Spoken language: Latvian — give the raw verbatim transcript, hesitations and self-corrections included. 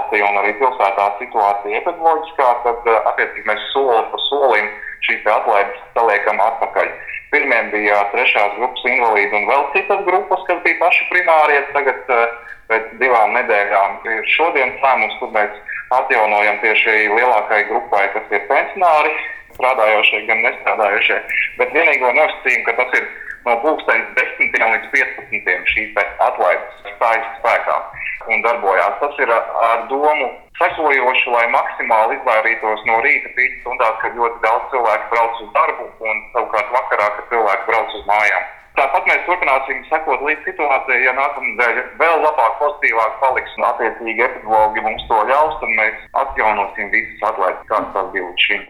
valstī un arī pilsētā situācija epidemioloģiskā, tad attiecīgi mēs soli pa solim šīs atlaides saliekam atpakaļ. Pirmiem bija trešās grupas invalīdi un vēl citas grupas, kas bija paši primārie. Tagad pēc divām nedēļām ir šodienas lēmums, kur mēs atjaunojam tieši lielākai grupai, kas ir pensionāri, strādājošie, gan nestrādājošie. Bet vienīgo nosacījumu, ka tas ir no pulksteņa desmitiem līdz piecpadsmitiem šīs atlaides stājas spēkā un darbojās. Tas ir ar domu sekojoši, lai maksimāli izvairītos no rīta pīķa stundās, kad ļoti daudz cilvēku brauc uz darbu un savukārt vakarā, kad cilvēki brauc uz mājām. Tāpat mēs turpināsim sekot līdz situācijai, ja nākamnedēļ vēl labāk, pozitīvāk paliks un attiecīgi epidemiologi mums to ļaus, tad mēs atjaunosim visas atlaides, kādas tās bija līdz šim.